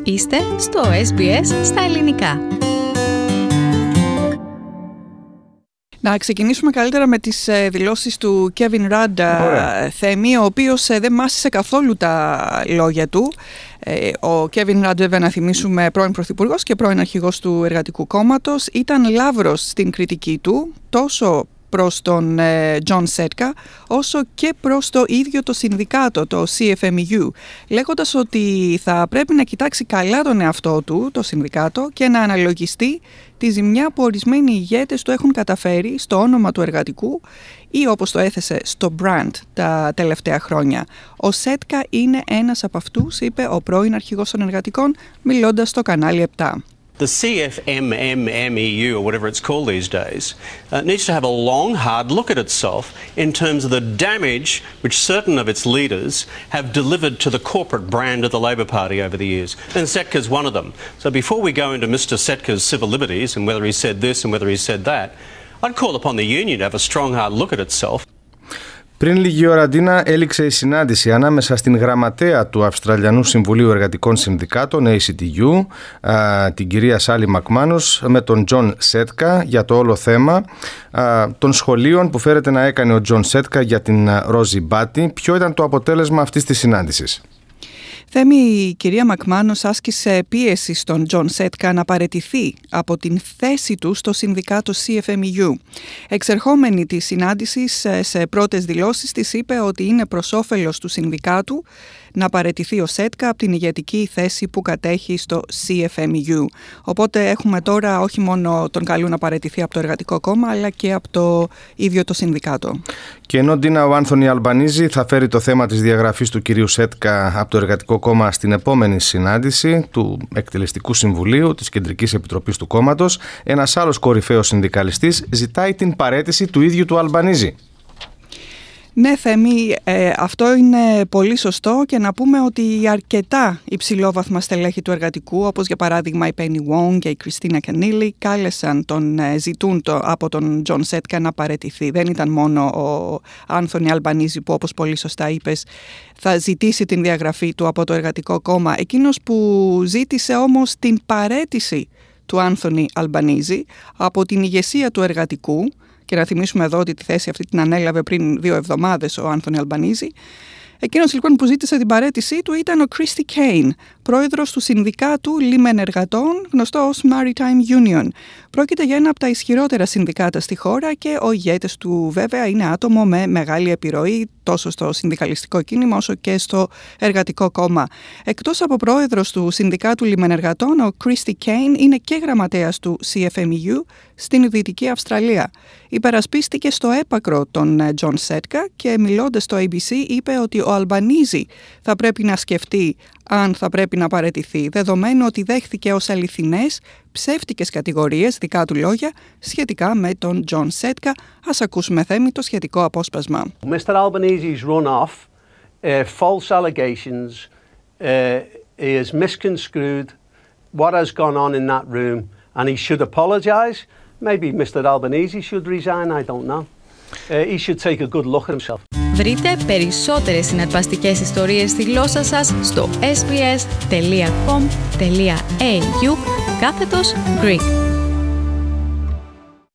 Είστε στο SBS στα ελληνικά. Να ξεκινήσουμε καλύτερα με τις δηλώσεις του Kevin Rudd, Θέμη, ο οποίος δεν μάσησε καθόλου τα λόγια του. Ο Kevin Rudd, βέβαια, να θυμίσουμε, πρώην πρωθυπουργός και πρώην αρχηγός του Εργατικού Κόμματος, ήταν λαύρος στην κριτική του, τόσο προς τον John Setka, όσο και προς το ίδιο το συνδικάτο, το CFMEU, λέγοντας ότι θα πρέπει να κοιτάξει καλά τον εαυτό του, το συνδικάτο, και να αναλογιστεί τη ζημιά που ορισμένοι ηγέτες του έχουν καταφέρει στο όνομα του εργατικού ή, όπως το έθεσε, στο brand τα τελευταία χρόνια. Ο Setka είναι ένας από αυτούς, είπε ο πρώην αρχηγός των εργατικών, μιλώντας στο κανάλι 7. The CFMMEU, or whatever it's called these days, needs to have a long, hard look at itself in terms of the damage which certain of its leaders have delivered to the corporate brand of the Labor Party over the years. And Setka's one of them. So before we go into Mr. Setka's civil liberties and whether he said this and whether he said that, I'd call upon the union to have a strong, hard look at itself. Πριν λίγη ώρα, Ντίνα, έληξε η συνάντηση ανάμεσα στην γραμματέα του Αυστραλιανού Συμβουλίου Εργατικών Συνδικάτων, ACTU, την κυρία Σάλι Μακμάνος, με τον Τζον Σέτκα για το όλο θέμα των σχολείων που φέρεται να έκανε ο Τζον Σέτκα για την Ρόζι Μπάτι. Ποιο ήταν το αποτέλεσμα αυτής της συνάντησης? Θέμη, η κυρία Μακμάνος άσκησε πίεση στον Τζον Σέτκα να παραιτηθεί από την θέση του στο συνδικάτο CFMEU. Εξερχόμενη της συνάντησης, σε πρώτες δηλώσεις της είπε ότι είναι προς όφελος του συνδικάτου να παραιτηθεί ο Σέτκα από την ηγετική θέση που κατέχει στο CFMEU. Οπότε έχουμε τώρα όχι μόνο τον καλούν να παραιτηθεί από το Εργατικό Κόμμα, αλλά και από το ίδιο το συνδικάτο. Και ενώ, Ντίνα, ο Άνθονι Αλμπανίζη θα φέρει το θέμα της διαγραφής του κυρίου Σέτκα από το Εργατικό Κόμμα στην επόμενη συνάντηση του Εκτελεστικού Συμβουλίου της Κεντρικής Επιτροπής του Κόμματος, ένας άλλος κορυφαίος συνδικαλιστής ζητάει την παραίτηση του ίδιου του Αλμπανίζη. Ναι, Θέμη, αυτό είναι πολύ σωστό, και να πούμε ότι αρκετά υψηλόβαθμα στελέχη του εργατικού, όπως για παράδειγμα η Penny Wong και η Κριστίνα Κανίλη, κάλεσαν ζητούν από τον Τζον Σέτκα να παραιτηθεί. Δεν ήταν μόνο ο Άνθονι Αλμπανίζη που, όπως πολύ σωστά είπες, θα ζητήσει την διαγραφή του από το Εργατικό Κόμμα. Εκείνος που ζήτησε όμως την παραίτηση του Άνθονι Αλμπανίζη από την ηγεσία του εργατικού, και να θυμίσουμε εδώ ότι τη θέση αυτή την ανέλαβε πριν 2 εβδομάδες ο Άνθονι Αλμπανίζη. Εκείνος λοιπόν που ζήτησε την παραίτησή του ήταν ο Christy Kane, πρόεδρος του συνδικάτου Λίμεν Εργατών, γνωστό ως Maritime Union. Πρόκειται για ένα από τα ισχυρότερα συνδικάτα στη χώρα και ο ηγέτης του, βέβαια, είναι άτομο με μεγάλη επιρροή τόσο στο συνδικαλιστικό κίνημα όσο και στο Εργατικό Κόμμα. Εκτός από πρόεδρος του συνδικάτου Λίμεν Εργατών, ο Christy Kane είναι και γραμματέας του CFMEU στην Δυτική Αυστραλία. Υπερασπίστηκε στο έπακρο τον Τζον Σέτκα και, μιλώντας στο ABC, είπε ότι ο Αλμπανίζη θα πρέπει να σκεφτεί αν θα πρέπει να παραιτηθεί, δεδομένου ότι δέχθηκε ως αληθινές ψεύτικες κατηγορίες, δικά του λόγια, σχετικά με τον Τζον Σέτκα. Ας ακούσουμε, Θέμη, το σχετικό απόσπασμα. Mr. Albanese's run-off, false allegations, he has misconstrued what has gone on in that room and he should apologise. Maybe Mr. Albanese should resign, I don't know. He should take a good look at himself. Βρείτε περισσότερες συναρπαστικές ιστορίες στη γλώσσα σας στο sbs.com.au/Greek.